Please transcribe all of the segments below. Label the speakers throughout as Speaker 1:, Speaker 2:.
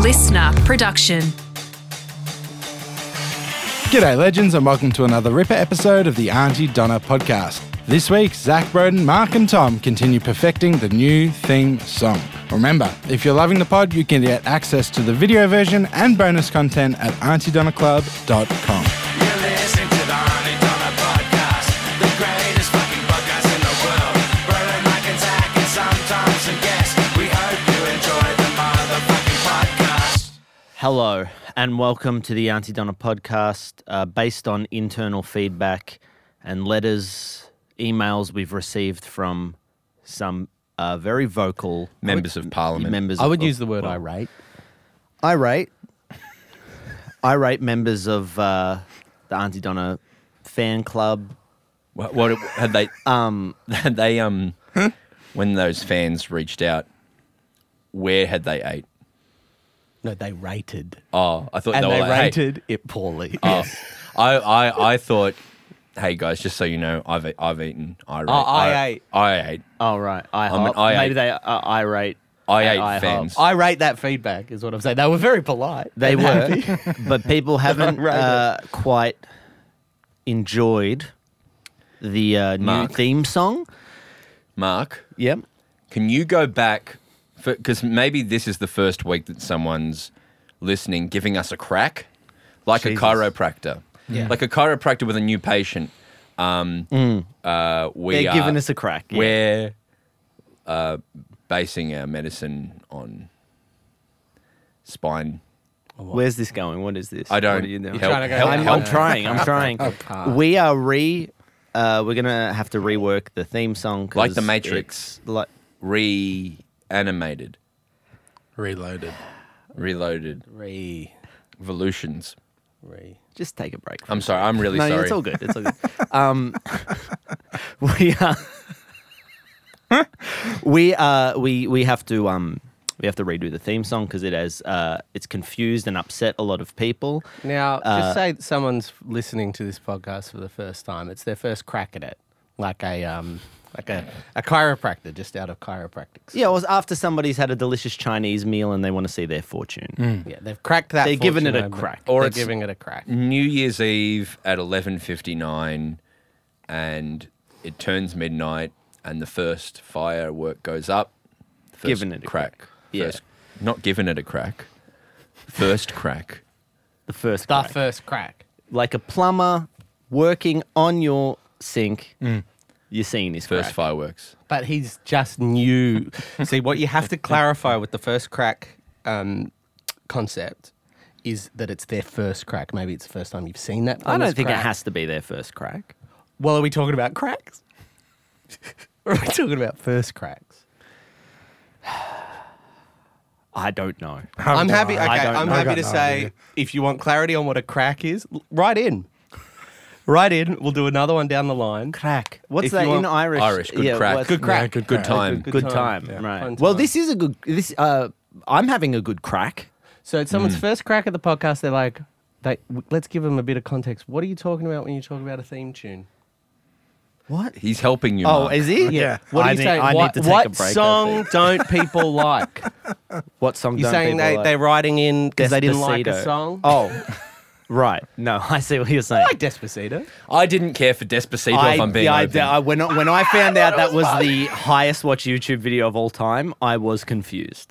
Speaker 1: listener production.
Speaker 2: G'day legends and welcome to another Ripper episode of the Auntie Donna podcast. This week, Zach Broden, Mark and Tom continue perfecting the new theme song. Remember, if you're loving the pod, you can get access to the video version and bonus content at auntiedonnaclub.com.
Speaker 3: You're listening to the Auntie Donna podcast, the greatest fucking podcast in the world. Broden, Mike and Zach and sometimes some guests. We hope you enjoy the motherfucking podcast.
Speaker 4: Hello and welcome to the Auntie Donna podcast, based on internal feedback and letters, emails we've received from some very vocal
Speaker 5: Members of Parliament.
Speaker 6: I would use the word irate.
Speaker 4: irate members of the Auntie Donna fan club.
Speaker 5: What had they? Had they? When those fans reached out, where had they ate?
Speaker 6: No, they rated.
Speaker 5: Oh, I thought
Speaker 6: And
Speaker 5: they were
Speaker 6: they
Speaker 5: like, hey.
Speaker 6: rated it poorly.
Speaker 5: Oh, I thought, hey guys, just so you know, I've eaten. I ate.
Speaker 4: Oh right,
Speaker 5: I'm an
Speaker 4: IHOP. Maybe
Speaker 5: I8.
Speaker 4: they irate.
Speaker 5: I ate
Speaker 4: IHOP.
Speaker 5: fans.
Speaker 6: I rate that feedback, is what I'm saying. They were very polite.
Speaker 4: They
Speaker 6: and
Speaker 4: were,
Speaker 6: happy.
Speaker 4: but people haven't
Speaker 6: Right.
Speaker 4: quite enjoyed the new
Speaker 5: Mark.
Speaker 4: theme song.
Speaker 5: Mark,
Speaker 4: Yep.
Speaker 5: can you go back? Because maybe this is the first week that someone's listening, giving us a crack, like
Speaker 4: Jesus.
Speaker 5: a chiropractor.
Speaker 6: Yeah.
Speaker 5: Like a chiropractor with a new patient.
Speaker 4: They're giving us a crack. Yeah.
Speaker 5: We're basing our medicine on spine.
Speaker 4: Where's this going? What is this?
Speaker 5: I don't.
Speaker 4: What are you doing?
Speaker 5: help-
Speaker 6: trying to go
Speaker 5: help-
Speaker 6: down
Speaker 4: I'm
Speaker 5: help.
Speaker 4: trying. I'm trying.
Speaker 6: Okay.
Speaker 4: We are we're gonna have to rework the theme song, 'cause
Speaker 5: Like the Matrix.
Speaker 4: it's Like
Speaker 5: Reanimated,
Speaker 2: Reloaded.
Speaker 5: reloaded, evolutions.
Speaker 4: just take a break.
Speaker 5: I'm sorry. I'm really
Speaker 4: no,
Speaker 5: sorry.
Speaker 4: it's all good. It's all good. We have to redo the theme song because it's confused and upset a lot of people.
Speaker 6: Now, just say that someone's listening to this podcast for the first time. It's their first crack at it. Like a chiropractor just out of chiropractics.
Speaker 4: Yeah, it was after somebody's had a delicious Chinese meal and they want to see their fortune.
Speaker 6: Yeah, they've cracked that.
Speaker 4: They're giving
Speaker 6: fortune
Speaker 4: it a
Speaker 6: open.
Speaker 4: crack.
Speaker 5: Or
Speaker 6: They're
Speaker 5: it's-
Speaker 6: giving it a crack.
Speaker 5: New Year's Eve at 11:59, and it turns midnight, and the first firework goes up. First
Speaker 4: Giving it a crack. Yeah.
Speaker 5: First, not giving it a crack. First crack.
Speaker 4: The first
Speaker 6: The
Speaker 4: crack.
Speaker 6: first crack.
Speaker 4: Like a plumber working on your sink. You're seeing his
Speaker 5: First
Speaker 4: crack.
Speaker 5: fireworks.
Speaker 6: But he's just new. See, what you have to clarify with the first crack concept is that it's their first crack. Maybe it's the first time you've seen that.
Speaker 4: I don't
Speaker 6: plumber's
Speaker 4: think
Speaker 6: crack.
Speaker 4: it has to be their first crack.
Speaker 6: Well, are we talking about cracks? Or are we talking about first cracks?
Speaker 4: I don't know.
Speaker 6: I'm happy. Okay,
Speaker 4: I don't
Speaker 6: I'm
Speaker 4: know.
Speaker 6: happy
Speaker 2: I
Speaker 6: to
Speaker 2: got no
Speaker 6: say
Speaker 2: idea.
Speaker 6: if you want clarity on what a crack is, write in. Write in. We'll do another one down the line.
Speaker 4: Crack. What's
Speaker 6: If
Speaker 4: that
Speaker 6: you
Speaker 4: in
Speaker 6: want-
Speaker 4: Irish?
Speaker 5: Irish, good crack.
Speaker 4: what's-
Speaker 6: Good crack.
Speaker 2: Yeah,
Speaker 5: Good time.
Speaker 4: Good time.
Speaker 6: Yeah.
Speaker 4: Right.
Speaker 6: Fun
Speaker 4: Well,
Speaker 6: time.
Speaker 4: this is a good. I'm having a good crack.
Speaker 6: So it's someone's first crack at the podcast. They're like, let's give them a bit of context. What are you talking about when you talk about a theme tune?
Speaker 4: What?
Speaker 5: He's helping you.
Speaker 4: Oh,
Speaker 5: Mark.
Speaker 4: is he?
Speaker 2: Yeah.
Speaker 6: What do
Speaker 4: I
Speaker 6: you
Speaker 4: need,
Speaker 6: say?
Speaker 4: I
Speaker 6: what
Speaker 4: need to take
Speaker 6: what
Speaker 4: a break. I
Speaker 6: song
Speaker 4: think.
Speaker 6: don't people like?
Speaker 4: What song?
Speaker 6: You're
Speaker 4: don't
Speaker 6: saying
Speaker 4: people like?
Speaker 6: they're writing in because they didn't like a
Speaker 4: Despacito.
Speaker 6: song?
Speaker 4: Oh, right. No, I see what you're saying.
Speaker 6: I like Despacito.
Speaker 5: I didn't care for Despacito if I'm being open.
Speaker 4: When I found out that was the highest watched YouTube video of all time, I was confused.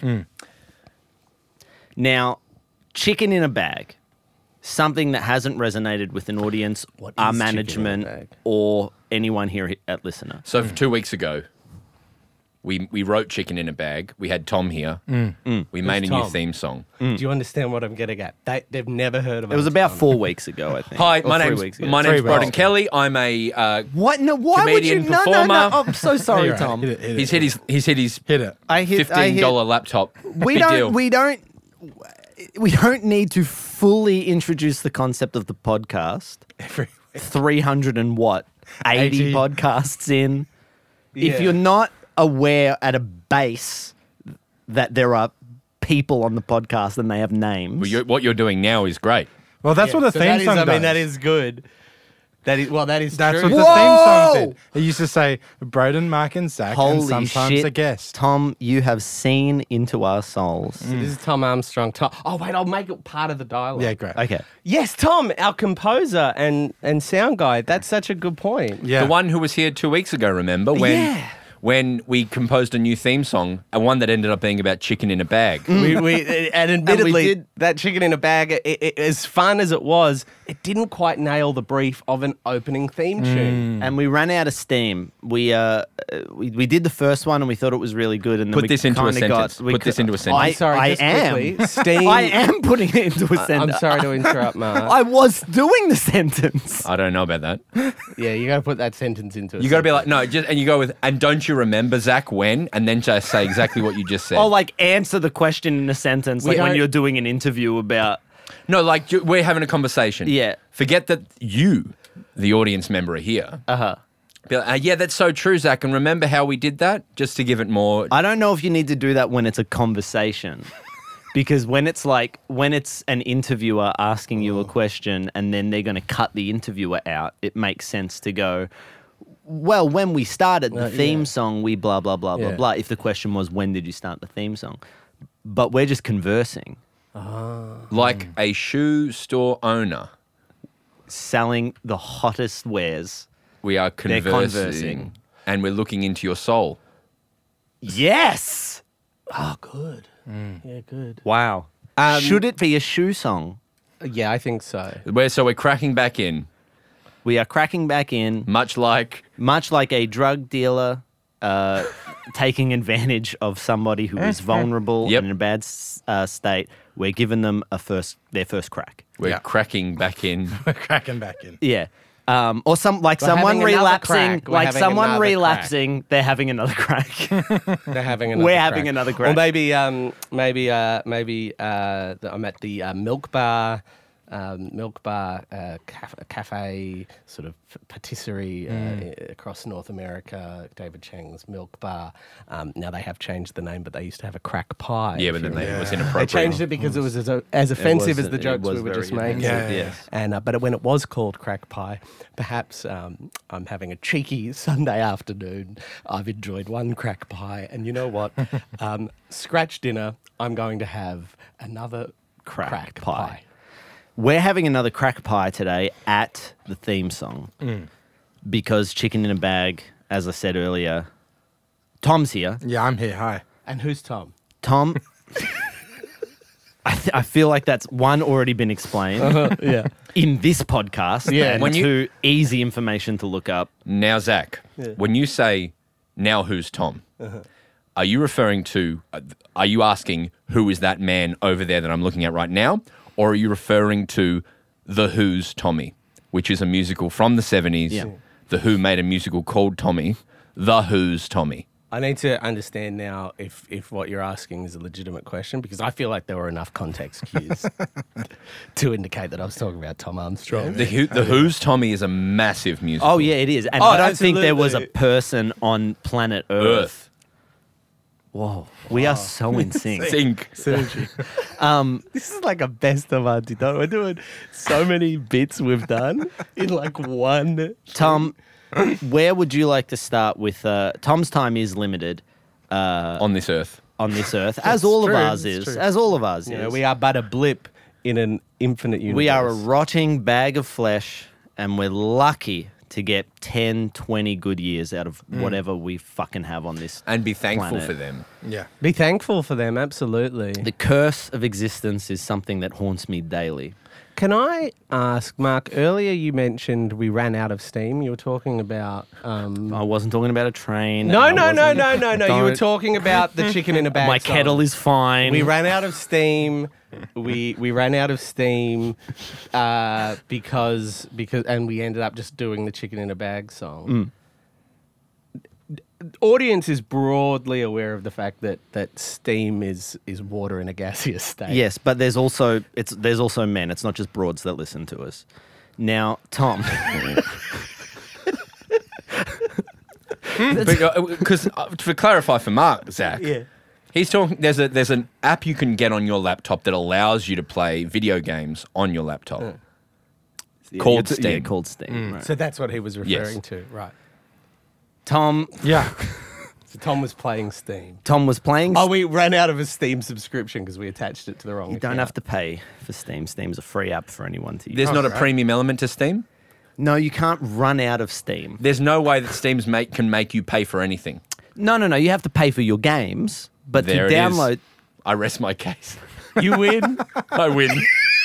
Speaker 4: Now, Chicken in a Bag, something that hasn't resonated with an audience,
Speaker 6: What
Speaker 4: our
Speaker 6: is Chicken in a
Speaker 4: management,
Speaker 6: Bag?
Speaker 4: or anyone here at Listener.
Speaker 5: So 2 weeks ago, we wrote Chicken in a Bag. We had Tom here. We made a new
Speaker 6: Tom?
Speaker 5: theme song.
Speaker 6: Do you understand what I'm getting at? They've never heard of
Speaker 4: It was
Speaker 6: us.
Speaker 4: about 4 weeks ago, I think.
Speaker 5: Hi,
Speaker 4: Or
Speaker 5: my
Speaker 4: 3
Speaker 5: name's
Speaker 4: weeks ago.
Speaker 5: my name's
Speaker 2: 3 weeks.
Speaker 5: Broden Kelly. I'm a
Speaker 4: What? No, why would you?
Speaker 5: comedian,
Speaker 4: No, no, no.
Speaker 5: performer.
Speaker 4: I'm so sorry,
Speaker 2: You're right.
Speaker 4: Tom.
Speaker 2: Hit it.
Speaker 5: he's hit his
Speaker 2: Hit it.
Speaker 4: I hit.
Speaker 5: $15 laptop.
Speaker 4: We
Speaker 5: Big
Speaker 4: don't.
Speaker 5: deal.
Speaker 4: We don't need to fully introduce the concept of the podcast. 300 and what? 80
Speaker 2: 80.
Speaker 4: podcasts in.
Speaker 6: Yeah.
Speaker 4: If you're not aware at a base that there are people on the podcast and they have names.
Speaker 5: Well, what you're doing now is great.
Speaker 2: Well, that's what a
Speaker 6: So
Speaker 2: theme
Speaker 6: that is,
Speaker 2: song
Speaker 6: I
Speaker 2: does.
Speaker 6: mean, that is good. That is
Speaker 2: That's
Speaker 6: true.
Speaker 2: what the theme song said. It used to say Broden, Mark, and Zach, and
Speaker 4: Holy
Speaker 2: sometimes
Speaker 4: shit.
Speaker 2: a guest.
Speaker 4: Tom, you have seen into our souls.
Speaker 6: This is Tom Armstrong. Oh wait, I'll make it part of the dialogue.
Speaker 2: Yeah, great.
Speaker 4: Okay.
Speaker 6: Yes, Tom, our composer and sound guy. That's such a good point.
Speaker 2: Yeah.
Speaker 5: The one who was here 2 weeks ago, remember? When we composed a new theme song, and one that ended up being about chicken in a bag.
Speaker 6: And admittedly,
Speaker 4: did-
Speaker 6: that chicken in a bag, as fun as it was, it didn't quite nail the brief of an opening theme tune.
Speaker 4: And we ran out of steam. We did the first one and we thought it was really good. And then
Speaker 5: Put this into a
Speaker 4: kinda
Speaker 5: sentence. Put this into a sentence.
Speaker 6: I'm sorry,
Speaker 4: I
Speaker 6: just
Speaker 4: am.
Speaker 6: quickly, Steam.
Speaker 4: I am putting it into a
Speaker 6: I'm
Speaker 4: sentence.
Speaker 6: sorry to interrupt, Mark.
Speaker 4: I was doing the sentence.
Speaker 5: I don't know about that.
Speaker 6: Yeah, you got to put that sentence into it.
Speaker 5: You got to be like, no, and you go with, and don't you remember, Zach, when? And then just say exactly what you just said.
Speaker 4: Or like answer the question in a sentence, like when
Speaker 6: don't-
Speaker 4: you're doing an interview about.
Speaker 5: No, like we're having a conversation.
Speaker 4: Yeah.
Speaker 5: Forget that you, the audience member, are here.
Speaker 4: Uh-huh.
Speaker 5: Be like, yeah, that's so true, Zach. And remember how we did that? Just to give it more.
Speaker 4: I don't know if you need to do that when it's a conversation. Because when it's an interviewer asking you a question and then they're going to cut the interviewer out, it makes sense to go, well, when we started the theme song, we blah, blah, blah, blah,
Speaker 6: Yeah.
Speaker 4: blah. If the question was, when did you start the theme song? But we're just conversing,
Speaker 5: Like a shoe store owner,
Speaker 4: selling the hottest wares.
Speaker 5: we are
Speaker 4: They're
Speaker 5: conversing,
Speaker 4: conversing.
Speaker 5: and we're looking into your soul.
Speaker 4: Yes!
Speaker 6: Oh, good. Yeah, good.
Speaker 4: Wow. Should it be a shoe song?
Speaker 6: Yeah, I think so.
Speaker 5: So we're cracking back in,
Speaker 4: We are cracking back in,
Speaker 5: much like
Speaker 4: much like a drug dealer taking advantage of somebody who is vulnerable
Speaker 5: Yep.
Speaker 4: and in a bad state. We're giving them their first crack.
Speaker 5: we're
Speaker 2: Yeah.
Speaker 5: cracking back in.
Speaker 2: We're cracking back in.
Speaker 4: Yeah. Or someone
Speaker 6: having another
Speaker 4: relapsing,
Speaker 6: crack. We're
Speaker 4: like
Speaker 6: having
Speaker 4: someone
Speaker 6: another
Speaker 4: relapsing, they're having another crack.
Speaker 6: They're having another
Speaker 4: We're
Speaker 6: crack.
Speaker 4: having another
Speaker 6: Or
Speaker 4: crack.
Speaker 6: maybe I'm at the Milk Bar, cafe, sort of patisserie across North America, David Chang's Milk Bar. Now they have changed the name, but they used to have a crack pie.
Speaker 5: Yeah,
Speaker 6: if
Speaker 5: but then
Speaker 6: you
Speaker 5: it
Speaker 6: remember.
Speaker 5: was
Speaker 6: They
Speaker 5: inappropriate.
Speaker 6: changed it because it was as offensive as the
Speaker 4: it
Speaker 6: jokes
Speaker 4: was
Speaker 6: we were
Speaker 4: very
Speaker 6: just making.
Speaker 2: Yeah, yeah,
Speaker 4: yes.
Speaker 6: And but when it was called crack pie, perhaps I'm having a cheeky Sunday afternoon. I've enjoyed one crack pie, and you know what? Scratch dinner. I'm going to have another crack pie.
Speaker 4: We're having another crack pie today at the theme song because Chicken in a Bag, as I said earlier, Tom's here.
Speaker 2: Yeah, I'm here. Hi.
Speaker 6: And who's Tom?
Speaker 4: Tom, I feel like that's one already been explained
Speaker 6: Yeah.
Speaker 4: in this podcast.
Speaker 6: Yeah.
Speaker 4: and
Speaker 5: When you-
Speaker 4: two, easy information to look up.
Speaker 5: Now, Zach, when you say, now who's Tom? Are you referring to, are you asking who is that man over there that I'm looking at right now? Or are you referring to The Who's Tommy, which is a musical from the 70s?
Speaker 4: Yeah.
Speaker 5: The Who made a musical called Tommy. The Who's Tommy.
Speaker 6: I need to understand now if what you're asking is a legitimate question, because I feel like there were enough context cues to indicate that I was talking about Tom Armstrong.
Speaker 5: The Who's Tommy is a massive musical.
Speaker 4: Oh, yeah, it is. And
Speaker 6: Oh,
Speaker 4: I don't think there was a
Speaker 6: absolutely.
Speaker 4: person on planet Earth.
Speaker 5: Earth.
Speaker 4: Whoa. We are so in sync.
Speaker 5: Think.
Speaker 6: This is like a best of Auntie Donna. We're doing so many bits we've done in like one.
Speaker 4: Tom, where would you like to start with? Tom's time is limited
Speaker 5: On this earth.
Speaker 4: on this earth, as all
Speaker 2: true,
Speaker 4: of ours
Speaker 2: it's
Speaker 4: is.
Speaker 2: true.
Speaker 4: As all of ours
Speaker 6: You
Speaker 4: is.
Speaker 6: know, we are but a blip in an infinite universe.
Speaker 4: We are a rotting bag of flesh, and we're lucky to get 10, 20 good years out of whatever we fucking have on this.
Speaker 5: And be thankful
Speaker 4: planet.
Speaker 5: for them.
Speaker 2: Yeah.
Speaker 6: Be thankful for them, absolutely.
Speaker 4: The curse of existence is something that haunts me daily.
Speaker 6: Can I ask, Mark, earlier you mentioned we ran out of steam. You were talking about...
Speaker 4: I wasn't talking about a train.
Speaker 6: No.
Speaker 4: I
Speaker 6: You were
Speaker 4: Don't-
Speaker 6: talking about the chicken in a bag
Speaker 4: My
Speaker 6: song.
Speaker 4: kettle is fine.
Speaker 6: We ran out of steam. We ran out of steam because and we ended up just doing the chicken in a bag song. Audience is broadly aware of the fact that steam is water in a gaseous state.
Speaker 4: Yes, but there's also men. It's not just broads that listen to us. Now, Tom,
Speaker 5: Because to clarify for Mark, Zach, he's talking. There's an app you can get on your laptop that allows you to play video games on your laptop. Called steam.
Speaker 4: Yeah, called steam. Right.
Speaker 6: So that's what he was
Speaker 5: Yes.
Speaker 6: referring to, right?
Speaker 4: Tom
Speaker 2: Yeah.
Speaker 6: So Tom was playing Steam.
Speaker 4: was playing.
Speaker 6: Oh, we ran out of a Steam subscription because we attached it to the wrong
Speaker 4: you
Speaker 6: account.
Speaker 4: don't have to pay for Steam. Steam's a free app for anyone to use.
Speaker 5: There's not a
Speaker 2: right.
Speaker 5: premium element to Steam.
Speaker 4: No, you can't run out of Steam.
Speaker 5: There's no way that Steam's can make you pay for anything.
Speaker 4: No. You have to pay for your games, but
Speaker 5: There
Speaker 4: to
Speaker 5: it is.
Speaker 4: download.
Speaker 5: I rest my case.
Speaker 6: You win.
Speaker 5: I win.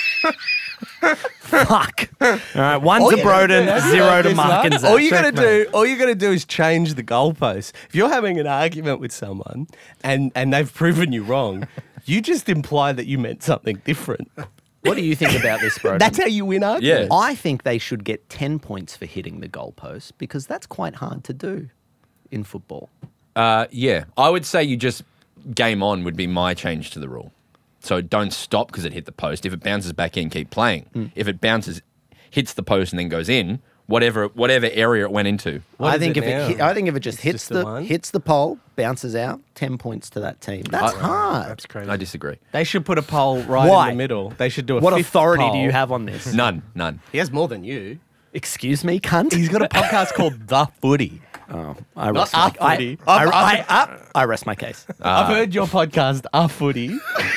Speaker 4: Fuck. All right, one to Broden, 0 to Mark and Zach.
Speaker 6: All you gotta do is change the goalposts. If you're having an argument with someone and they've proven you wrong, you just imply that you meant something different.
Speaker 4: What do you think about this, Broden?
Speaker 6: That's how you win arguments.
Speaker 5: Yeah.
Speaker 4: I think they should get 10 points for hitting the goalpost because that's quite hard to do in football.
Speaker 5: Yeah, I would say you just game on would be my change to the rule. So don't stop because it hit the post. If it bounces back in, keep playing. If it bounces, hits the post and then goes in, whatever area it went into.
Speaker 6: What
Speaker 4: I
Speaker 6: is
Speaker 4: think
Speaker 6: it now?
Speaker 4: I think if it just hits
Speaker 6: just the one?
Speaker 4: hits the pole, bounces out, 10 points to that team. That's hard.
Speaker 2: That's crazy.
Speaker 5: I disagree.
Speaker 6: They should put a poll right
Speaker 4: Why?
Speaker 6: in the middle. They should do a
Speaker 4: What
Speaker 6: fifth
Speaker 4: authority do
Speaker 6: poll.
Speaker 4: you have on this?
Speaker 5: None.
Speaker 6: He has more than you.
Speaker 4: Excuse me, cunt.
Speaker 6: He's got a podcast called The Footy.
Speaker 4: Oh, I
Speaker 6: Not
Speaker 4: rest my,
Speaker 6: a footy.
Speaker 4: I rest my case.
Speaker 6: I've heard your podcast, A Footy.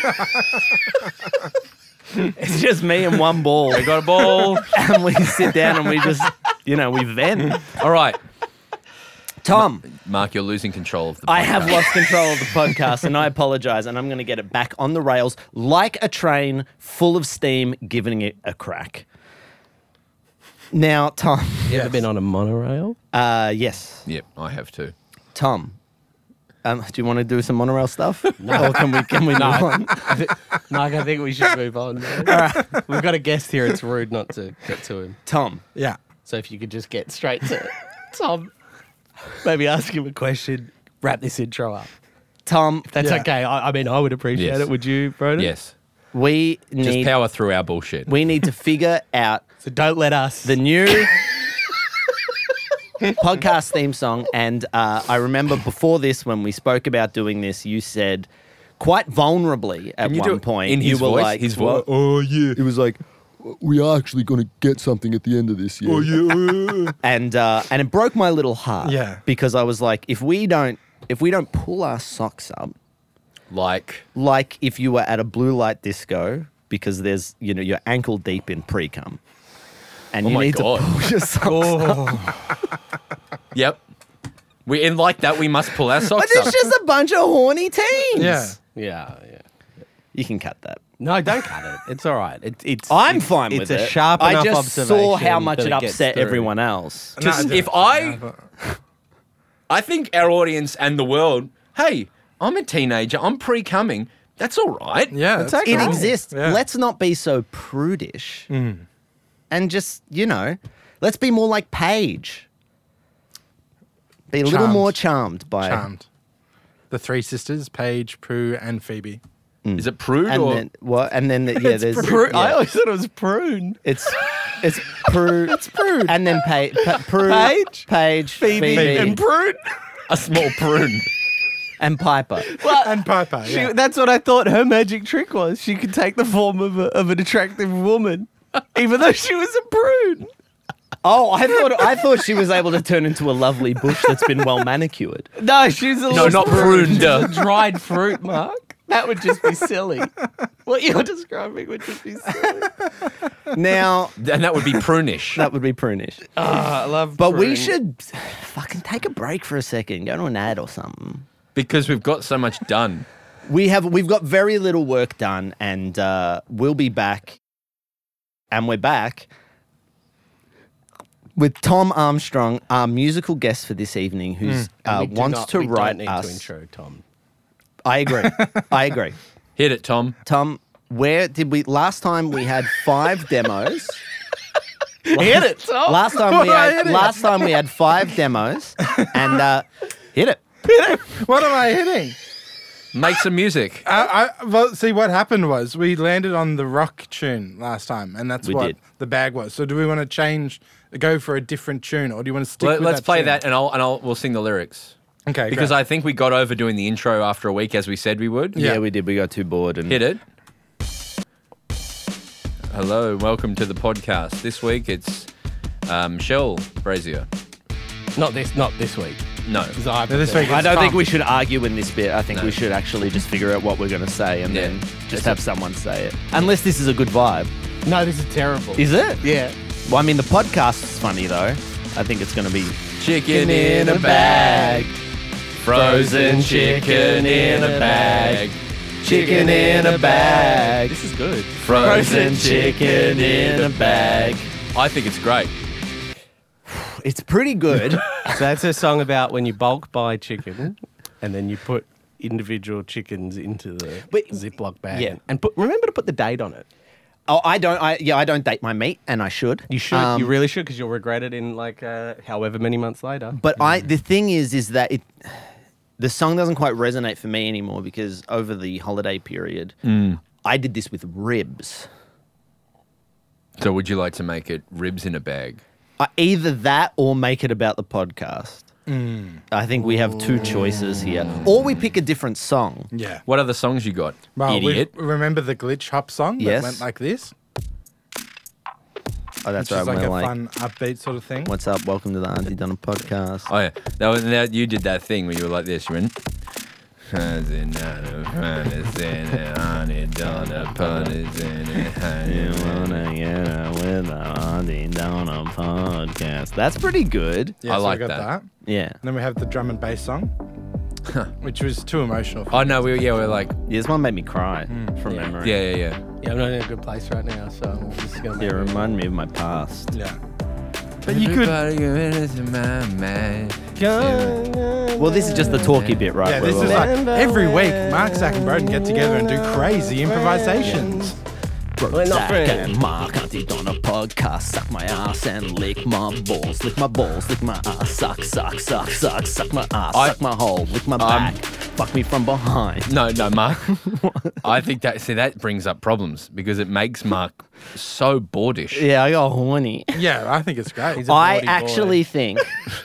Speaker 4: It's just me and one ball.
Speaker 5: We got a ball.
Speaker 4: And we sit down and we just, we vent.
Speaker 5: All right,
Speaker 4: Tom,
Speaker 5: Mark, you're losing control of the podcast.
Speaker 4: I have lost control of the podcast and I apologize and I'm going to get it back on the rails like a train full of steam, giving it a crack. Now, Tom.
Speaker 6: You ever been on a monorail?
Speaker 4: Yes.
Speaker 5: Yep, I have too.
Speaker 4: Tom. Do you want to do some monorail stuff? No. Or can we move on?
Speaker 6: Mark, I think we should move on. We've got a guest here. It's rude not to get to him.
Speaker 4: Tom.
Speaker 2: Yeah.
Speaker 6: So if you could just get straight to Tom, maybe ask him a question, wrap this intro up.
Speaker 4: Tom,
Speaker 6: That's
Speaker 2: Yeah.
Speaker 6: okay. I mean, I would appreciate
Speaker 5: Yes.
Speaker 6: it. Would you, Broden?
Speaker 5: Yes,
Speaker 4: we
Speaker 5: just
Speaker 4: need
Speaker 5: power through our bullshit.
Speaker 4: to figure out
Speaker 6: So don't let us.
Speaker 4: the new podcast theme song. And I remember before this, when we spoke about doing this, you said quite vulnerably at
Speaker 5: Can you do
Speaker 4: one
Speaker 5: it
Speaker 4: point,
Speaker 5: in his
Speaker 4: you were
Speaker 5: voice?
Speaker 4: like,
Speaker 5: His voice.
Speaker 1: Oh yeah, it was like we are actually going to get something at the end of this year. Oh yeah,
Speaker 4: and it broke my little heart.
Speaker 2: Yeah.
Speaker 4: Because I was like, if we don't pull our socks up,
Speaker 5: Like,
Speaker 4: like if you were at a blue light disco, because there's you're ankle deep in pre-cum, and
Speaker 5: Oh
Speaker 4: you
Speaker 5: my
Speaker 4: need
Speaker 5: God.
Speaker 4: to pull your socks up.
Speaker 5: yep. We like that. We must pull our
Speaker 4: But
Speaker 5: socks
Speaker 4: it's
Speaker 5: up.
Speaker 4: just a bunch of horny teens.
Speaker 2: Yeah.
Speaker 6: yeah.
Speaker 4: You can cut that.
Speaker 6: No, don't cut it. It's all right. It's.
Speaker 4: I'm
Speaker 6: it's-
Speaker 4: fine with it.
Speaker 6: It's a sharp
Speaker 4: I
Speaker 6: enough
Speaker 4: just
Speaker 6: observation.
Speaker 4: saw how much
Speaker 6: that
Speaker 4: it
Speaker 6: gets
Speaker 4: upset
Speaker 6: through.
Speaker 4: everyone else.
Speaker 5: Just
Speaker 2: No,
Speaker 5: if I think our audience and the world, hey, I'm a teenager. I'm pre-coming. That's all right.
Speaker 2: Yeah.
Speaker 6: It's
Speaker 2: that's
Speaker 6: okay.
Speaker 4: It
Speaker 2: cool.
Speaker 4: exists.
Speaker 2: Yeah.
Speaker 4: Let's not be so prudish. And just, let's be more like Paige. Be a little
Speaker 2: Charmed.
Speaker 4: more charmed by
Speaker 2: Charmed. The three sisters, Paige, Prue, and Phoebe.
Speaker 5: Is it prude
Speaker 4: And
Speaker 5: or
Speaker 4: then what? And then yeah, there's
Speaker 6: I
Speaker 4: yeah.
Speaker 6: always thought it was prune.
Speaker 4: It's Prue. It's Prue. And then Prue,
Speaker 6: Paige,
Speaker 4: Paige, Phoebe,
Speaker 6: and prune.
Speaker 5: a small prune?
Speaker 4: and Piper.
Speaker 2: And Piper. Yeah.
Speaker 6: That's what I thought her magic trick was. She could take the form of an attractive woman, even though she was a prune.
Speaker 4: Oh, I thought she was able to turn into a lovely bush that's been well manicured.
Speaker 6: No, she's a
Speaker 5: No, not pruned.
Speaker 6: dried fruit, Mark. That would just be silly. What you're describing would just be silly.
Speaker 4: Now
Speaker 5: And that would be prunish.
Speaker 4: that would be prunish.
Speaker 6: I love
Speaker 4: But we
Speaker 6: prune.
Speaker 4: should fucking take a break for a second, go to an ad or something.
Speaker 5: Because we've got so much done.
Speaker 4: We've got very little work done, and we'll be back. And we're back with Tom Armstrong, our musical guest for this evening, who's
Speaker 6: We do
Speaker 4: wants
Speaker 6: not-
Speaker 4: to
Speaker 6: we don't
Speaker 4: write
Speaker 6: need
Speaker 4: us.
Speaker 6: to intro Tom.
Speaker 4: I agree.
Speaker 5: Hit it, Tom.
Speaker 4: Tom, where did we? Last time we had 5 demos.
Speaker 6: Hit it, Tom.
Speaker 4: Last time we had 5 demos, and hit it.
Speaker 2: What am I hitting?
Speaker 5: Make some music.
Speaker 2: Well, see, what happened was we landed on the rock tune last time, and that's
Speaker 4: We
Speaker 2: what
Speaker 4: did.
Speaker 2: the bag was. So, do we want to go for a different tune, or do you want to stick with
Speaker 5: Let's
Speaker 2: that
Speaker 5: play
Speaker 2: tune?
Speaker 5: that, and we'll sing the lyrics.
Speaker 2: Okay,
Speaker 5: Because
Speaker 2: great.
Speaker 5: I think we got over doing the intro after a week, as we said we would.
Speaker 2: Yeah.
Speaker 4: Yeah, we did. We got too bored and
Speaker 5: Hit it. Hello, welcome to the podcast. This week it's Shell Brazier.
Speaker 6: Not this week.
Speaker 5: No.
Speaker 2: This week
Speaker 4: I
Speaker 2: it's
Speaker 4: don't think
Speaker 2: Tom.
Speaker 4: we should argue in this bit. I think
Speaker 5: No.
Speaker 4: we should actually just figure out what we're going to say and
Speaker 5: Yeah.
Speaker 4: then just
Speaker 5: It's
Speaker 4: have someone say it. Unless this is a good vibe.
Speaker 6: No, this is terrible.
Speaker 4: Is it?
Speaker 6: Yeah.
Speaker 4: Well, I mean, the podcast is funny, though. I think it's going to be
Speaker 5: Chicken in a bag. Frozen chicken in a bag. Chicken in a bag.
Speaker 4: This is good.
Speaker 5: Frozen chicken in a bag. I think it's great.
Speaker 4: It's pretty good.
Speaker 6: So that's a song about when you bulk buy chicken and then you put individual chickens into the
Speaker 4: But-
Speaker 6: Ziploc bag.
Speaker 4: yeah.
Speaker 6: And remember to put the date on it.
Speaker 4: Oh, I don't date my meat, and I should.
Speaker 6: You should. You really should, because you'll regret it in like however many months later.
Speaker 4: But the thing is that the song doesn't quite resonate for me anymore because over the holiday period, I did this with ribs.
Speaker 5: So would you like to make it ribs in a bag?
Speaker 4: Either that or make it about the podcast. I think we have two choices here. Or we pick a different song.
Speaker 2: Yeah.
Speaker 5: What other songs you got?
Speaker 2: Well,
Speaker 5: Idiot.
Speaker 2: remember the Glitch Hop song that
Speaker 4: Yes.
Speaker 2: went like this?
Speaker 4: Oh, that's
Speaker 2: Which
Speaker 4: right.
Speaker 2: is like
Speaker 4: We're
Speaker 2: a
Speaker 4: like,
Speaker 2: fun, upbeat sort of thing.
Speaker 4: what's up? Welcome to the Auntie Donna podcast.
Speaker 5: Oh yeah, you did that thing where you were like this. You went.
Speaker 4: You wanna get out with the Auntie Donna podcast. That's pretty good.
Speaker 2: Yeah,
Speaker 5: I
Speaker 2: so
Speaker 5: like
Speaker 2: we got
Speaker 5: that.
Speaker 4: Yeah.
Speaker 2: And then we have the drum and bass song, which was too emotional.
Speaker 5: Oh no, we're like,
Speaker 4: Yeah, this one made me cry from memory.
Speaker 5: yeah.
Speaker 6: yeah, I'm not in a good place right now, so this is going to
Speaker 4: It reminded me of my past.
Speaker 2: Yeah. But you could.
Speaker 4: Well, this is just the talky bit, right?
Speaker 2: Yeah,
Speaker 4: where
Speaker 2: this
Speaker 4: we're
Speaker 2: is like every week, Mark, Zach, and Broden get together and do crazy improvisations.
Speaker 6: We're not
Speaker 4: Zach
Speaker 6: friends.
Speaker 4: and Mark Auntie Donna podcast. Suck my ass and lick my balls. Lick my balls, lick my ass. Suck, suck, suck, suck. Suck my ass, suck my hole. Lick my back. Fuck me from behind.
Speaker 5: No, Mark. I think that brings up problems because it makes Mark so boordish.
Speaker 4: Yeah, I got horny.
Speaker 2: Yeah, I think it's great.
Speaker 6: He's a
Speaker 4: I
Speaker 6: naughty boy.
Speaker 4: actually think,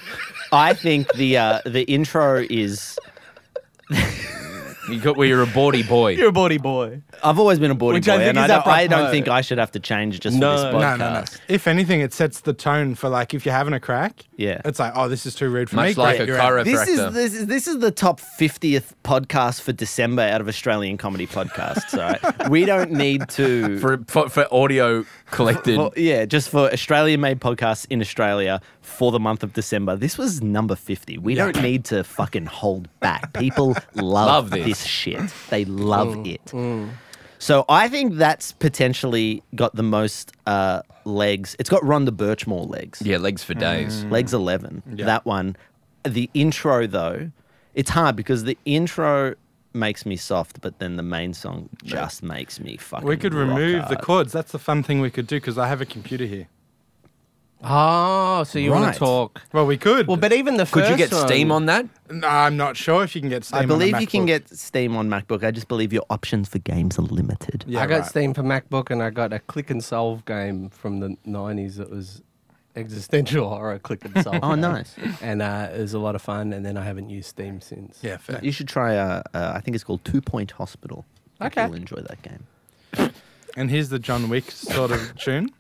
Speaker 4: the intro is.
Speaker 5: You're a bawdy boy.
Speaker 6: You're a bawdy boy.
Speaker 4: I've always been a bawdy
Speaker 6: Which
Speaker 4: boy,
Speaker 6: I think
Speaker 4: and
Speaker 6: is
Speaker 4: I don't
Speaker 6: apropos.
Speaker 4: think I should have to change just
Speaker 6: No.
Speaker 4: for this
Speaker 6: No,
Speaker 4: podcast.
Speaker 2: No. If anything, it sets the tone for like if you're having a crack.
Speaker 4: Yeah.
Speaker 2: It's like, oh, this is too rude for me.
Speaker 5: Much like
Speaker 2: Great,
Speaker 5: a
Speaker 2: you're out.
Speaker 5: chiropractor.
Speaker 4: This is the top 50th podcast for December out of Australian comedy podcasts. All right, we don't need to
Speaker 5: for audio collected.
Speaker 4: just for Australian-made podcasts in Australia for the month of December. This was number 50. We don't need to fucking hold back. People love
Speaker 5: this.
Speaker 4: this shit. They love it. So I think that's potentially got the most legs. It's got Rhonda Birchmore legs.
Speaker 5: Yeah, legs for days.
Speaker 4: Legs 11. That one. The intro, though, it's hard because the intro makes me soft, but then the main song just makes me fucking
Speaker 2: We could
Speaker 4: rock
Speaker 2: remove the
Speaker 4: hard.
Speaker 2: chords. That's the fun thing we could do because I have a computer here.
Speaker 6: Oh, so you want
Speaker 4: Right.
Speaker 6: to talk?
Speaker 2: Well, we could.
Speaker 6: Well, but even the
Speaker 5: Could
Speaker 6: first
Speaker 5: you get
Speaker 6: one,
Speaker 5: Steam on that?
Speaker 2: No, I'm not sure if you can get Steam
Speaker 4: I believe
Speaker 2: on a
Speaker 4: you can
Speaker 2: MacBook.
Speaker 4: get Steam on MacBook. I just believe your options for games are limited.
Speaker 2: Yeah,
Speaker 6: I got
Speaker 2: right.
Speaker 6: Steam for MacBook, and I got a click and solve game from the 90s that was existential horror click and solve.
Speaker 4: Oh,
Speaker 6: game.
Speaker 4: nice.
Speaker 6: And it was a lot of fun, and then I haven't used Steam since.
Speaker 2: Yeah, fair.
Speaker 4: You should try, I think it's called 2 Point Hospital. I think
Speaker 6: Okay.
Speaker 4: You'll enjoy that game.
Speaker 2: And here's the John Wick sort of tune.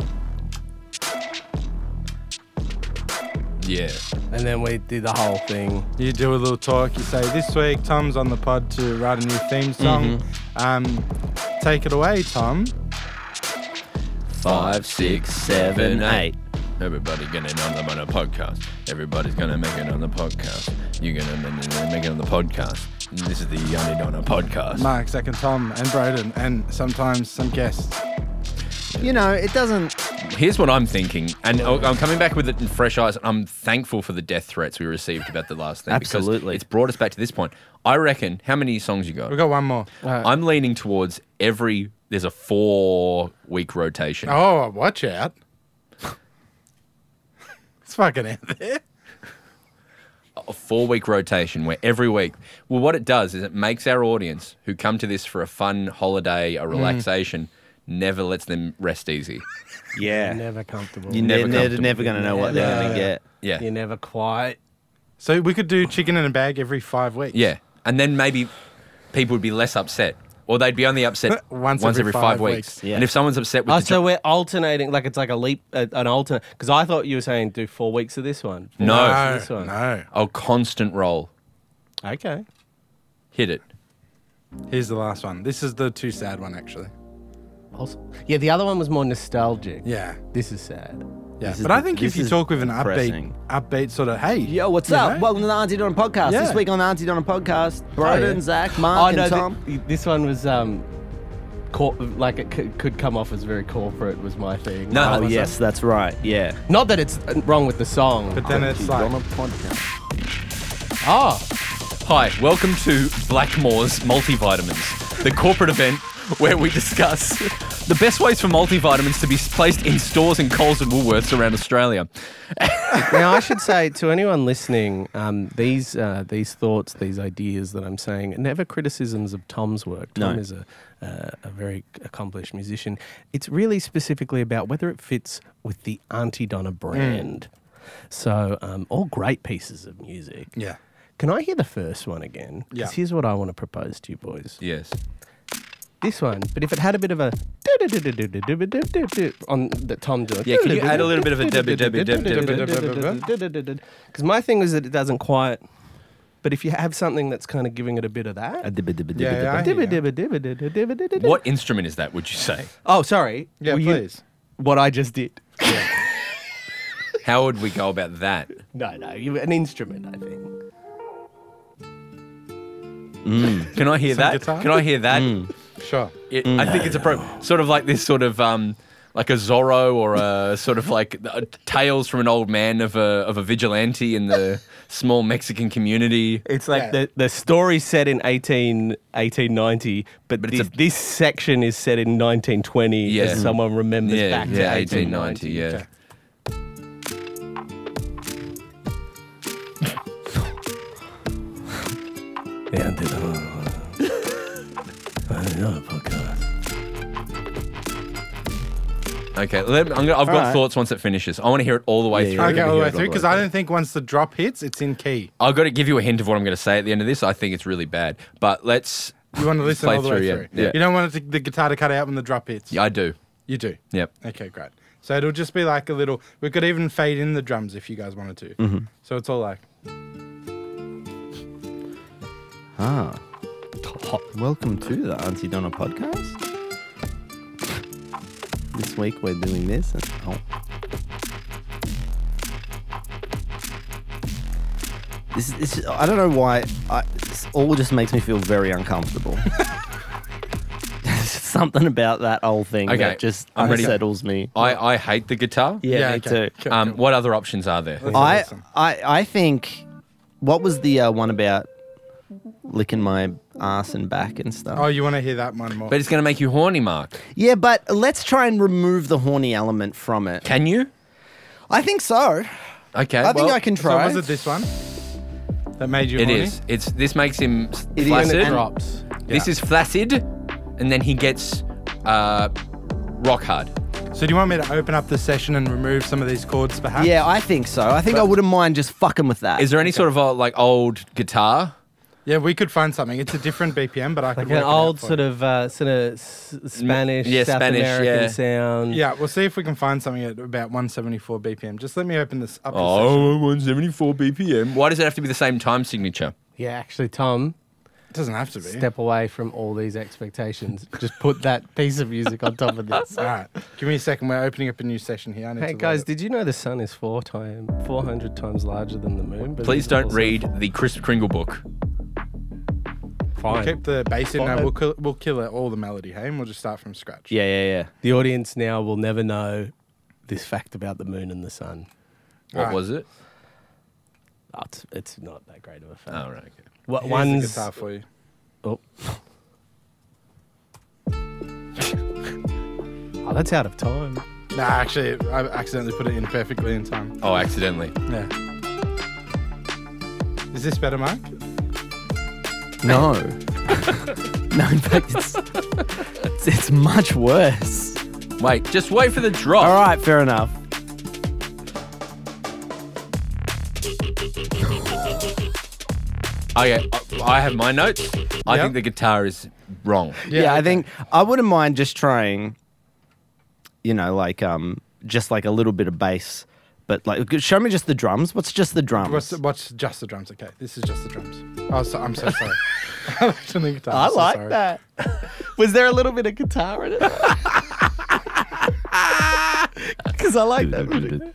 Speaker 5: Yeah.
Speaker 6: And then we did the whole thing.
Speaker 2: You do a little talk. You say, this week, Tom's on the pod to write a new theme song. Take it away, Tom.
Speaker 4: 5, 6, 7, 8.
Speaker 5: Everybody gonna on a podcast. Everybody's gonna make it on the podcast. You're gonna make it on the podcast. This is the Auntie Donna podcast.
Speaker 2: Mark, Zach, and Tom, and Broden, and sometimes some guests.
Speaker 4: You know, it doesn't.
Speaker 5: Here's what I'm thinking, and I'm coming back with it in fresh eyes. I'm thankful for the death threats we received about the last thing.
Speaker 4: Absolutely.
Speaker 5: Because it's brought us back to this point. I reckon, how many songs you got?
Speaker 2: We've got one more.
Speaker 5: I'm leaning towards there's a 4-week rotation.
Speaker 2: Oh, watch out. It's fucking out there.
Speaker 5: A 4-week rotation where every week, well, what it does is it makes our audience who come to this for a fun holiday, a relaxation, never lets them rest easy.
Speaker 4: Yeah.
Speaker 6: Never comfortable.
Speaker 4: You're
Speaker 5: Never
Speaker 4: never
Speaker 5: comfortable.
Speaker 4: going to know what they're going to get.
Speaker 5: Yeah.
Speaker 6: You're never quite.
Speaker 2: So we could do chicken in a bag every 5 weeks.
Speaker 5: Yeah. And then maybe people would be less upset. Or they'd be only upset
Speaker 2: Once
Speaker 5: once
Speaker 2: every
Speaker 5: every 5
Speaker 2: 5
Speaker 5: weeks.
Speaker 2: weeks.
Speaker 4: Yeah.
Speaker 5: And if someone's upset with
Speaker 6: Oh,
Speaker 5: the
Speaker 6: so we're alternating, like it's like a leap, an alternate. Because I thought you were saying do 4 weeks of this one. 4
Speaker 5: No.
Speaker 6: weeks of this one.
Speaker 2: No.
Speaker 5: a constant roll.
Speaker 6: Okay.
Speaker 5: Hit it.
Speaker 2: Here's the last one. This is the too sad one, actually.
Speaker 6: Also, yeah, the other one was more nostalgic.
Speaker 2: Yeah.
Speaker 6: This is sad.
Speaker 2: Yeah.
Speaker 4: This is
Speaker 2: But I
Speaker 4: the-
Speaker 2: think
Speaker 4: this
Speaker 2: if you
Speaker 4: is
Speaker 2: talk with an
Speaker 4: depressing.
Speaker 2: upbeat sort of, hey.
Speaker 4: Yo, what's
Speaker 2: you
Speaker 4: up?
Speaker 2: know?
Speaker 4: Welcome to the Auntie Donna podcast.
Speaker 2: Yeah.
Speaker 4: This week on the Auntie Donna podcast, Broden,
Speaker 6: yeah.
Speaker 4: Zach, Mark, and Tom.
Speaker 6: This one was like it could come off as very corporate. Was my thing.
Speaker 5: No,
Speaker 4: Oh, yes, that's right. Yeah.
Speaker 6: Not that it's wrong with the song.
Speaker 2: But then it's like,
Speaker 4: Donna podcast.
Speaker 6: Oh,
Speaker 5: Hi, welcome to Blackmore's Multivitamins, the corporate event where we discuss the best ways for multivitamins to be placed in stores and Coles and Woolworths around Australia.
Speaker 6: now I should say to anyone listening, these thoughts, these ideas that I'm saying, are never criticisms of Tom's work. Tom
Speaker 4: No.
Speaker 6: is a very accomplished musician. It's really specifically about whether it fits with the Auntie Donna brand. So, all great pieces of music.
Speaker 2: yeah.
Speaker 6: Can I hear the first one again?
Speaker 2: Yeah.
Speaker 6: Because here's what I want to propose to you boys.
Speaker 5: Yes.
Speaker 6: This one, but if it had a bit of a on that Tom doing.
Speaker 5: Yeah, can you add a little bit of a
Speaker 6: Because my thing is that it doesn't quite. But if you have something that's kind of giving it a bit of that.
Speaker 2: Yeah, I hear you.
Speaker 5: What instrument is that, would you say?
Speaker 6: Oh, sorry.
Speaker 2: Yeah,
Speaker 6: Well, you-
Speaker 2: please.
Speaker 6: What I just did.
Speaker 5: How would we go about that?
Speaker 6: No, an instrument, I think.
Speaker 5: Can I hear
Speaker 2: Some
Speaker 5: that?
Speaker 2: guitar?
Speaker 5: Can I hear that?
Speaker 2: Sure.
Speaker 5: I think it's sort of like this sort of like a Zorro or a sort of like tales from an old man of a vigilante in the small Mexican community.
Speaker 6: It's like
Speaker 2: Yeah.
Speaker 6: the story's set in 1890, but
Speaker 5: it's
Speaker 6: this section is set in 1920
Speaker 5: Yeah.
Speaker 6: as someone remembers
Speaker 5: Yeah,
Speaker 6: back to
Speaker 5: yeah,
Speaker 6: 1890.
Speaker 5: 1890, yeah.
Speaker 2: Okay.
Speaker 6: Yeah, I did another podcast.
Speaker 5: Okay, I've got
Speaker 4: right.
Speaker 5: thoughts once it finishes. I want to hear it all the way through.
Speaker 2: Okay, all the way
Speaker 4: hear it
Speaker 2: through, because I don't think once the drop hits, it's in key.
Speaker 5: I've got to give you a hint of what I'm going to say at the end of this. I think it's really bad, but let's.
Speaker 2: You want to listen
Speaker 5: Play
Speaker 2: all the way
Speaker 5: through, yeah.
Speaker 2: through.
Speaker 5: Yeah.
Speaker 2: You don't want the guitar to cut out when the drop hits.
Speaker 5: Yeah, I do.
Speaker 2: You do.
Speaker 5: Yep.
Speaker 2: Okay, great. So it'll just be like a little. We could even fade in the drums if you guys wanted to.
Speaker 5: Mm-hmm.
Speaker 2: So it's all like.
Speaker 4: Ah. Welcome to the Auntie Donna podcast. This week we're doing this. And, This I don't know why. This all just makes me feel very uncomfortable. There's something about that whole thing
Speaker 5: Okay,
Speaker 4: that just
Speaker 5: I'm ready.
Speaker 4: unsettles me.
Speaker 5: I hate the guitar.
Speaker 4: Yeah, me
Speaker 2: okay.
Speaker 4: too.
Speaker 2: Cool, cool.
Speaker 5: What other options are there?
Speaker 2: Let's
Speaker 4: I
Speaker 2: listen.
Speaker 4: think. What was the one about licking my ass and back and stuff?
Speaker 2: Oh, you want to hear that one more?
Speaker 5: But it's going to make you horny, Mark.
Speaker 4: Yeah, but let's try and remove the horny element from it.
Speaker 5: Can you?
Speaker 4: I think so.
Speaker 5: Okay.
Speaker 4: I think
Speaker 5: well,
Speaker 4: I can
Speaker 2: so
Speaker 4: try.
Speaker 2: was it this one that made you
Speaker 5: It
Speaker 2: horny?
Speaker 5: is. This makes him
Speaker 6: When
Speaker 4: It is.
Speaker 6: it
Speaker 5: flaccid.
Speaker 6: drops.
Speaker 5: This is flaccid, and then he gets rock hard.
Speaker 2: So do you want me to open up the session and remove some of these chords, perhaps?
Speaker 4: Yeah, I think so. I think I wouldn't mind just fucking with that.
Speaker 5: Is there any sort of like old guitar?
Speaker 2: Yeah, we could find something. It's a different BPM, but I could
Speaker 6: Like an
Speaker 2: work it out
Speaker 6: old
Speaker 2: for
Speaker 6: sort
Speaker 2: you.
Speaker 6: of Spanish,
Speaker 5: yeah,
Speaker 6: South
Speaker 5: Spanish,
Speaker 6: American
Speaker 5: yeah.
Speaker 6: sound.
Speaker 2: Yeah, we'll see if we can find something at about 174 BPM. Just let me open this up. This session.
Speaker 5: Oh, 174 BPM. Why does it have to be the same time signature?
Speaker 6: Yeah, actually, Tom,
Speaker 2: It doesn't have to be.
Speaker 6: step away from all these expectations. Just put that piece of music on top of this.
Speaker 2: All right, give me a second. We're opening up a new session here. I need
Speaker 6: Hey
Speaker 2: to
Speaker 6: guys,
Speaker 2: load it.
Speaker 6: did you know the sun is 400 times larger than the moon? But
Speaker 5: Please
Speaker 6: it's
Speaker 5: don't
Speaker 6: also
Speaker 5: read the Chris Kringle book.
Speaker 2: We'll
Speaker 6: Fine.
Speaker 2: keep the bass in.
Speaker 6: Fine.
Speaker 2: Now we'll kill all the melody. Hey, and we'll just start from scratch.
Speaker 4: Yeah.
Speaker 6: The audience now will never know this fact about the moon and the sun.
Speaker 5: What
Speaker 2: Alright.
Speaker 5: was it?
Speaker 6: Oh, it's not that great of a fact.
Speaker 5: Oh, right. Okay.
Speaker 6: What
Speaker 2: Here's
Speaker 6: one's
Speaker 2: the guitar for you.
Speaker 6: Oh. Oh, that's out of time.
Speaker 2: Nah, actually, I accidentally put it in perfectly in time.
Speaker 5: Oh, accidentally.
Speaker 2: Yeah. Is this better, Mark?
Speaker 4: No. No, in fact, it's much worse.
Speaker 5: Wait, just wait for the drop.
Speaker 4: All right, fair enough.
Speaker 5: Okay, I have my notes. I
Speaker 2: Yep.
Speaker 5: think the guitar is wrong.
Speaker 4: Yeah, I
Speaker 2: okay.
Speaker 4: think I wouldn't mind just trying, just like a little bit of bass. But like, show me just the drums. What's just the drums?
Speaker 2: What's just the drums? Okay, this is just the drums. Oh, I'm so sorry. I like the guitar.
Speaker 6: I
Speaker 2: I'm so
Speaker 6: like
Speaker 2: sorry.
Speaker 6: that. Was there a little bit of guitar in it? Because I like that.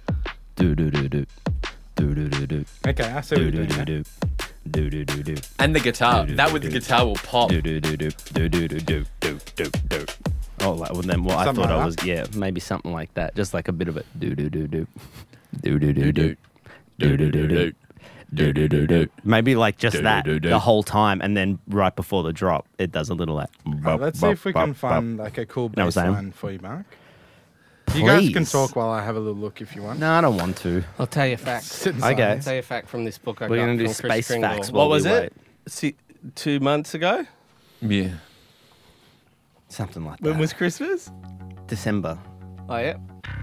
Speaker 2: Okay, I see what you're doing.
Speaker 5: And the guitar. That with the guitar will pop.
Speaker 4: Oh, like, well, then what I
Speaker 2: Something
Speaker 4: thought I
Speaker 2: like
Speaker 4: was, maybe something like that. Just like a bit of it. Maybe like just that the whole time, and then right before the drop, it does a little like.
Speaker 2: Let's see if we can find like a cool
Speaker 4: Know what
Speaker 2: bass
Speaker 4: I'm saying?
Speaker 2: line for you, Mark. You guys can
Speaker 4: Please.
Speaker 2: talk while I have a little look if you want.
Speaker 4: No, I don't want to.
Speaker 6: I'll tell you a fact.
Speaker 2: Sit in
Speaker 4: Okay.
Speaker 6: I'll
Speaker 2: silence.
Speaker 6: tell you a fact from this book I
Speaker 4: We're
Speaker 6: got
Speaker 4: gonna do
Speaker 6: from Chris
Speaker 4: space
Speaker 6: Kringle.
Speaker 4: facts while
Speaker 6: What was
Speaker 4: we
Speaker 6: it? 2 months ago?
Speaker 5: Yeah.
Speaker 4: Something like
Speaker 6: When
Speaker 4: that.
Speaker 6: was Christmas?
Speaker 4: December.
Speaker 6: Oh, yeah.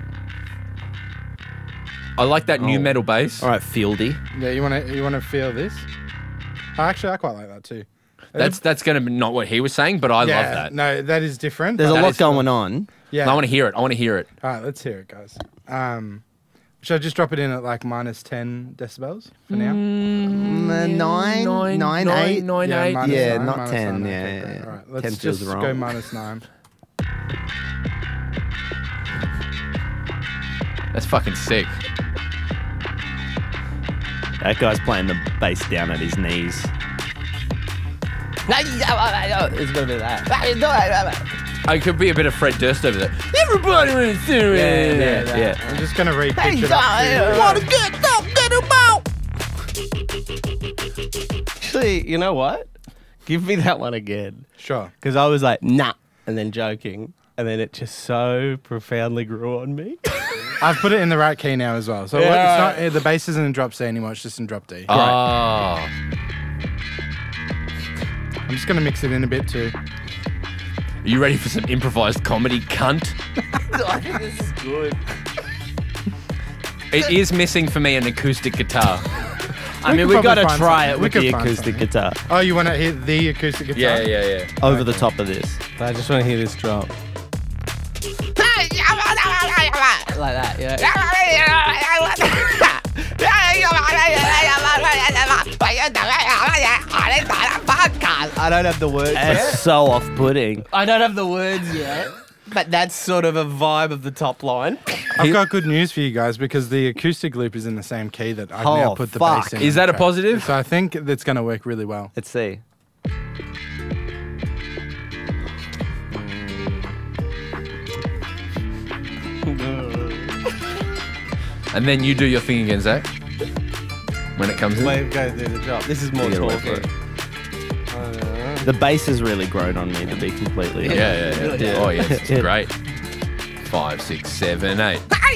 Speaker 5: I like that new
Speaker 4: Oh.
Speaker 5: metal bass.
Speaker 4: All right, Fieldy.
Speaker 2: Yeah, you wanna feel this? Oh, actually, I quite like that too.
Speaker 5: That's going to be not what he was saying, but I
Speaker 2: yeah,
Speaker 5: love that.
Speaker 2: No, that is different.
Speaker 4: There's
Speaker 2: but
Speaker 4: a
Speaker 2: that
Speaker 4: lot
Speaker 2: is cool.
Speaker 4: going on.
Speaker 2: Yeah.
Speaker 5: I want to hear it. I want to hear it.
Speaker 2: All right, let's hear it, guys. Should I just drop it in at like minus 10 decibels for now?
Speaker 4: Nine, eight.
Speaker 2: Yeah, minus
Speaker 4: Yeah,
Speaker 2: nine,
Speaker 4: not
Speaker 2: minus
Speaker 4: 10.
Speaker 2: nine,
Speaker 4: Yeah,
Speaker 2: okay,
Speaker 4: yeah,
Speaker 2: great.
Speaker 4: yeah.
Speaker 2: All right,
Speaker 4: 10
Speaker 2: let's
Speaker 4: feels
Speaker 2: just
Speaker 4: wrong.
Speaker 2: go minus 9.
Speaker 5: That's fucking sick.
Speaker 4: That guy's playing the bass down at his knees.
Speaker 6: It's going to be that.
Speaker 5: I could be a bit of Fred Durst over there. Everybody want to do it.
Speaker 4: Yeah.
Speaker 2: I'm just going to re-pitch it up to...
Speaker 6: Actually, you know what? Give me that one again.
Speaker 2: Sure.
Speaker 6: Because I was like, nah, and then joking. And then it just so profoundly grew on me.
Speaker 2: I've put it in the right key now as well. So
Speaker 6: Yeah.
Speaker 2: it's not, the bass isn't in drop C anymore, it's just in drop D.
Speaker 5: Oh.
Speaker 2: I'm just going to mix it in a bit too.
Speaker 5: Are you ready for some improvised comedy, cunt?
Speaker 6: I think this is good.
Speaker 5: It is missing for me an acoustic guitar.
Speaker 4: I mean,
Speaker 2: could
Speaker 4: we got to
Speaker 2: probably find
Speaker 4: try
Speaker 2: something.
Speaker 4: it
Speaker 2: We
Speaker 4: with
Speaker 2: could
Speaker 4: the
Speaker 2: find
Speaker 4: acoustic
Speaker 2: something.
Speaker 4: guitar
Speaker 2: Oh, you want to hear the acoustic guitar?
Speaker 5: Yeah.
Speaker 4: over the top of this.
Speaker 6: I just want to hear this drop. Like that, yeah. I don't have the words
Speaker 4: That's
Speaker 6: yet.
Speaker 4: so off-putting.
Speaker 6: I don't have the words yet. But that's sort of a vibe of the top line.
Speaker 2: I've got good news for you guys because the acoustic loop is in the same key that I've now
Speaker 4: Oh,
Speaker 2: put the
Speaker 4: fuck.
Speaker 2: bass in.
Speaker 5: Is
Speaker 2: the
Speaker 5: that a
Speaker 2: track.
Speaker 5: positive?
Speaker 2: So I think that's going to work really well.
Speaker 4: Let's see.
Speaker 5: And then you do your thing again, Zach. When it comes in.
Speaker 6: Wave goes through the drop. This is more
Speaker 4: You gotta wait for
Speaker 6: talking.
Speaker 4: The bass has really grown on me, to be completely honest.
Speaker 5: Yeah. Oh, yeah, it's
Speaker 4: Yeah.
Speaker 5: great. 5, 6, 7, 8.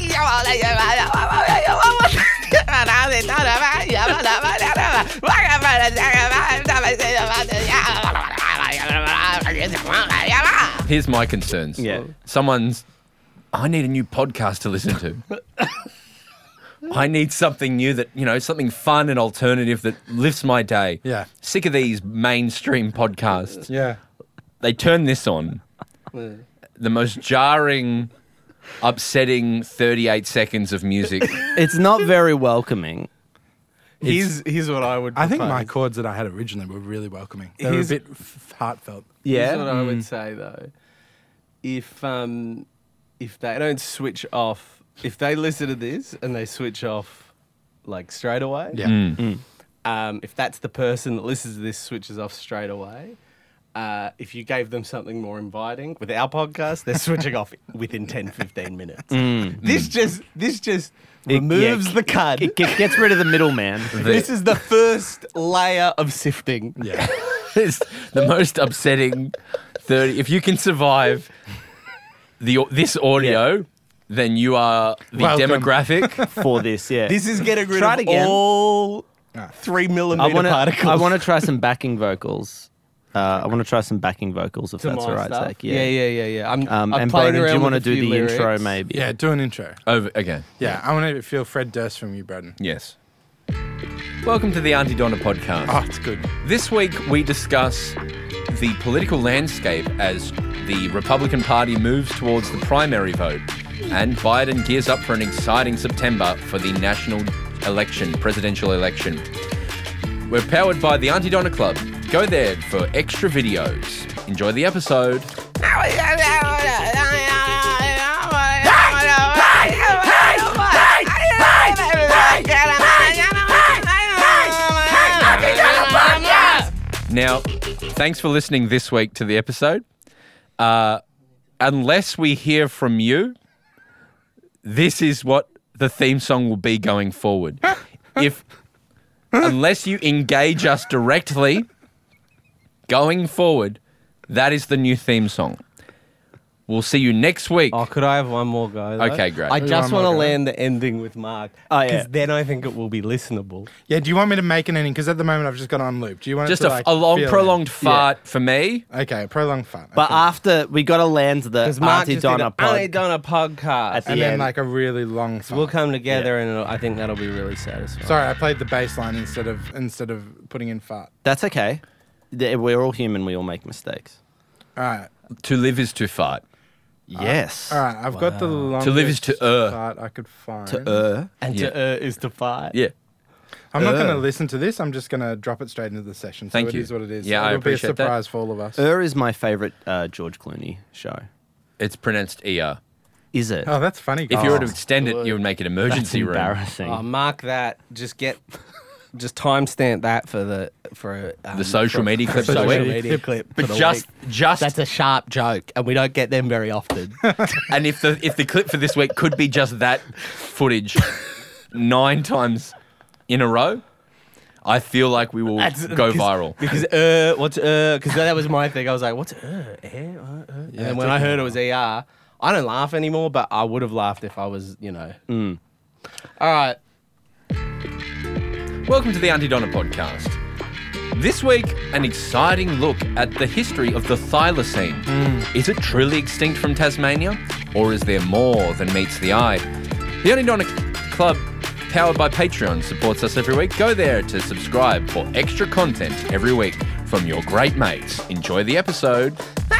Speaker 5: Here's my concerns.
Speaker 4: Yeah.
Speaker 5: I need a new podcast to listen to. I need something new that, something fun and alternative that lifts my day.
Speaker 2: Yeah.
Speaker 5: Sick of these mainstream podcasts.
Speaker 2: Yeah.
Speaker 5: They turn this on. The most jarring, upsetting 38 seconds of music.
Speaker 4: It's not very welcoming.
Speaker 6: Here's what I would
Speaker 2: I think
Speaker 6: propose.
Speaker 2: my chords that I had originally were really welcoming. They were a
Speaker 6: Here's-
Speaker 2: bit heartfelt.
Speaker 6: Here's what I would say though. If they don't switch off, if they listen to this and they switch off like straight away,
Speaker 2: Yeah.
Speaker 6: if that's the person that listens to this switches off straight away, if you gave them something more inviting with our podcast, they're switching off within 10, 15 minutes. This just removes the cud.
Speaker 4: It gets rid of the middleman.
Speaker 6: This is the first layer of sifting.
Speaker 2: Yeah.
Speaker 5: It's the most upsetting 30. If you can survive this audio, then you are the
Speaker 2: Welcome.
Speaker 5: demographic.
Speaker 4: For this, yeah.
Speaker 6: This is getting rid
Speaker 4: Try
Speaker 6: of
Speaker 4: it again.
Speaker 6: all 3 millimeter particles.
Speaker 4: I want to try some backing vocals. I want to try some backing vocals if
Speaker 6: to
Speaker 4: that's
Speaker 6: my
Speaker 4: all right,
Speaker 6: stuff.
Speaker 4: Zach.
Speaker 6: Yeah. I'm
Speaker 4: And
Speaker 6: playing
Speaker 4: Broden, do
Speaker 6: around
Speaker 4: you want to
Speaker 6: with a
Speaker 4: do
Speaker 6: few
Speaker 4: the intro
Speaker 6: lyrics.
Speaker 4: maybe?
Speaker 2: Yeah, do an intro.
Speaker 5: Over again.
Speaker 2: Yeah, I want to feel Fred Durst from you, Braden.
Speaker 5: Yes. Welcome to the Auntie Donna podcast.
Speaker 2: Oh, it's good.
Speaker 5: This week we discuss of the political landscape as the Republican Party moves towards the primary vote and Biden gears up for an exciting September for the national election, presidential election. We're powered by the Auntie Donna Club. Go there for extra videos. Enjoy the episode. Now, thanks for listening this week to the episode. Unless we hear from you, this is what the theme song will be going forward. Unless you engage us directly, going forward, that is the new theme song. We'll see you next week.
Speaker 6: Oh, could I have one more go, though?
Speaker 5: Okay, great.
Speaker 6: I just
Speaker 2: One
Speaker 6: want to
Speaker 2: more go.
Speaker 6: land the ending with Mark.
Speaker 4: Oh, yeah.
Speaker 6: Because then I think it will be listenable.
Speaker 2: Yeah, do you want me to make an ending? Because at the moment I've just got it on loop. Do you want
Speaker 5: Just
Speaker 2: it to
Speaker 5: a long,
Speaker 2: feel
Speaker 5: prolonged fart for me.
Speaker 2: it? Okay, a prolonged fart.
Speaker 4: But
Speaker 2: Okay.
Speaker 4: after we got to land the
Speaker 6: Because Mark
Speaker 4: Auntie
Speaker 6: just did
Speaker 4: Donna
Speaker 6: an Auntie
Speaker 4: pod.
Speaker 6: Donna podcast.
Speaker 4: At the
Speaker 2: and then
Speaker 4: end.
Speaker 2: like a really long fart.
Speaker 6: We'll come together and I think that'll be really satisfying.
Speaker 2: Sorry, I played the bass line instead of putting in fart.
Speaker 4: That's okay. We're all human. We all make mistakes.
Speaker 2: All right.
Speaker 5: To live is to fart.
Speaker 4: Yes.
Speaker 2: All right, I've got the longest
Speaker 5: To live is to
Speaker 2: fart I could find.
Speaker 6: And
Speaker 5: Yeah.
Speaker 6: to is to fight.
Speaker 5: Yeah.
Speaker 2: I'm not going to listen to this. I'm just going to drop it straight into the session. So
Speaker 5: Thank
Speaker 2: it
Speaker 5: you.
Speaker 2: is what it is.
Speaker 5: Yeah, I
Speaker 2: It'll
Speaker 5: appreciate
Speaker 2: be
Speaker 5: that.
Speaker 2: a surprise for all of us.
Speaker 4: Is my favorite George Clooney show.
Speaker 5: It's pronounced ER.
Speaker 4: Is it?
Speaker 2: Oh, that's funny.
Speaker 5: If you were to
Speaker 2: guys.
Speaker 5: extend it, you would make it
Speaker 4: That's
Speaker 5: emergency room.
Speaker 4: embarrassing.
Speaker 6: Oh, mark that. Just timestamp that for the
Speaker 5: social media clip of the
Speaker 6: social
Speaker 5: week.
Speaker 6: media clip.
Speaker 5: But
Speaker 6: for the
Speaker 5: just
Speaker 6: week. That's a sharp joke, and we don't get them very often.
Speaker 5: and if the clip for this week could be just that footage 9 times in a row, I feel like we will go viral.
Speaker 6: Because because that was my thing. I was like, what's and then when I heard it was ER, I don't laugh anymore, but I would have laughed if I was, All right.
Speaker 5: Welcome to the Auntie Donna podcast. This week, an exciting look at the history of the thylacine. Is it truly extinct from Tasmania, or is there more than meets the eye? The Auntie Donna Club, powered by Patreon, supports us every week. Go there to subscribe for extra content every week from your great mates. Enjoy the episode.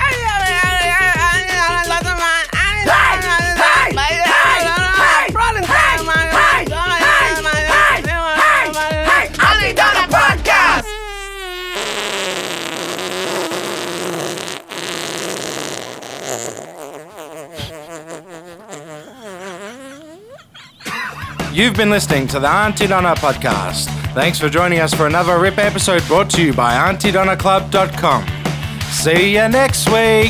Speaker 2: You've been listening to the Auntie Donna podcast. Thanks for joining us for another RIP episode brought to you by AuntieDonnaClub.com. See you next week.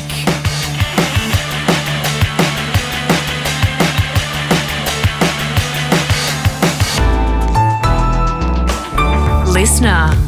Speaker 7: Listener.